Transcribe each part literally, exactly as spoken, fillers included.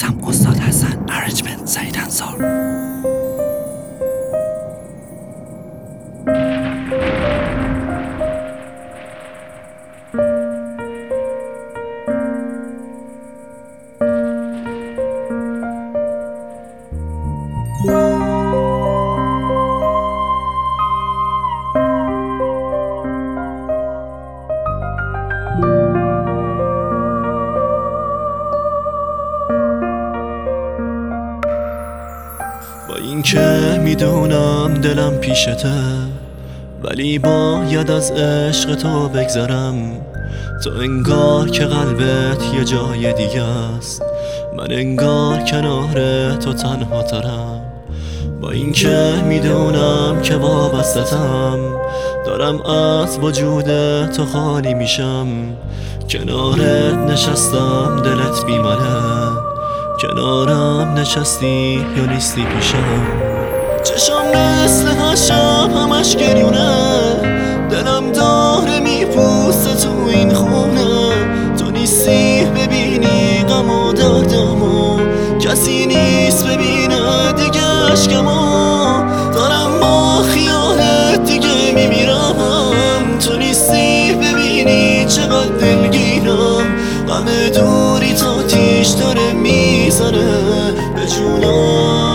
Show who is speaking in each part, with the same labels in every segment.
Speaker 1: میسم استاد حسن، ارنجمنت سعید انصار.
Speaker 2: با این که میدونم دلم پیشته، ولی باید از عشق تو بگذرم. تو انگار که قلبت یه جای دیگه است، من انگار کنار تو تنها ترم. با این که میدونم که وابستم، دارم از وجود تو خالی میشم. کنارت نشستم دلت بیمنه، کنارم نشستی یا نیستی پیشم. چشم مثل هر شب همش گریونه، دلم داره میپوسته تو این خونه. تو نیستی ببینی غم و دردمو، کسی نیست ببینه دیگه عشقمو. دارم با خیالت دیگه میمیرم، تو نیستی ببینی چقدر دلگیرم. غم دوری تا تیش داره میزنه به جونم.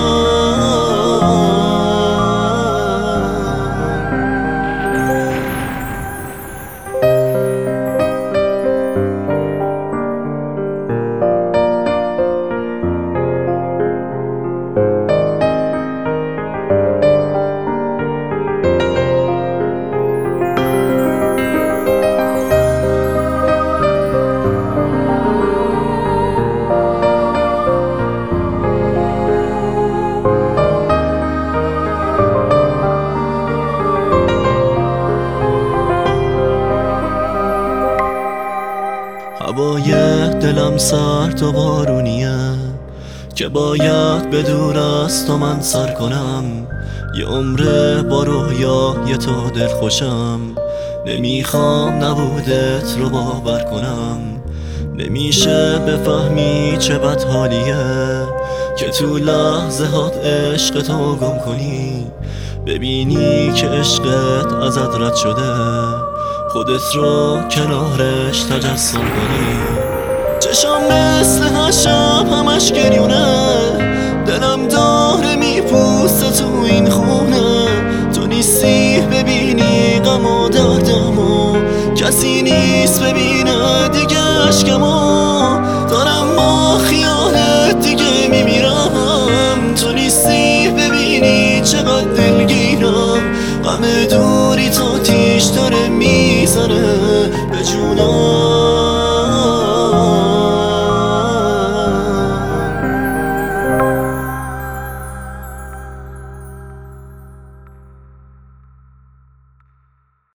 Speaker 2: هوای دلم سرد و بارونیه که باید به دور از تو من سر کنم. یه عمره با رویای تو دل خوشم، نمیخوام نبودت رو باور کنم. نمیشه بفهمی چه بد حالیه که تو لحظه هات عشق تو گم کنی. ببینی که عشقت ازت رد شده، خودت رو کنارش تجسم کنی. چشم مثل هر شب همش گریونه، دلم داره میپوسته تو این خونه. تو نیستی ببینی غم و دردمو، کسی نیست ببینه دیگه عشقمو. دارم با خیالت دیگه میمیرم، تو نیستی ببینی چقدر دلگیرم. غم دوری تا تیش داره میزنه